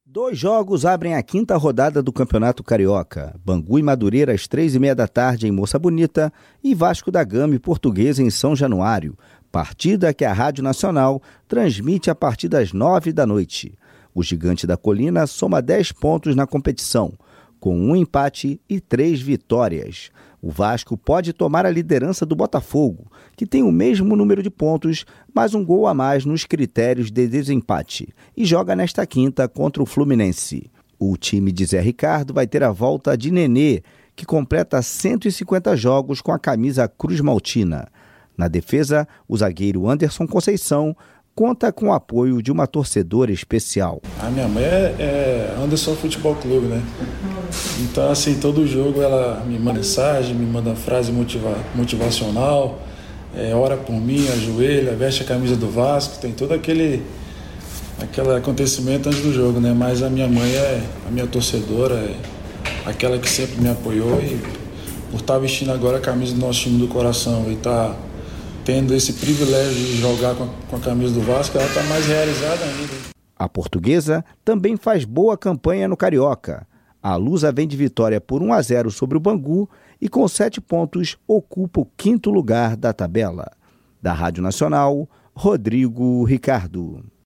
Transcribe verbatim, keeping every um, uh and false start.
Dois jogos abrem a quinta rodada do Campeonato Carioca. Bangu e Madureira às três e meia da tarde em Moça Bonita e Vasco da Gama e Portuguesa em São Januário. Partida que a Rádio Nacional transmite a partir das nove da noite. O Gigante da Colina soma dez pontos na competição, com um empate e três vitórias. O Vasco pode tomar a liderança do Botafogo, que tem o mesmo número de pontos, mas um gol a mais nos critérios de desempate, e joga nesta quinta contra o Fluminense. O time de Zé Ricardo vai ter a volta de Nenê, que completa cento e cinquenta jogos com a camisa Cruz Maltina. Na defesa, o zagueiro Anderson Conceição conta com o apoio de uma torcedora especial. A minha mãe é, é Anderson Futebol Clube, né? Então, assim, todo jogo ela me manda mensagem, me manda frase motiva, motivacional, é, ora por mim, ajoelha, veste a camisa do Vasco, tem todo aquele, aquele acontecimento antes do jogo, né? Mas a minha mãe é a minha torcedora, é aquela que sempre me apoiou, e por estar vestindo agora a camisa do nosso time do coração e estar tendo esse privilégio de jogar com a, com a camisa do Vasco, ela está mais realizada ainda. A Portuguesa também faz boa campanha no Carioca. A Lusa vem de vitória por um a zero sobre o Bangu e com sete pontos ocupa o quinto lugar da tabela. Da Rádio Nacional, Rodrigo Ricardo.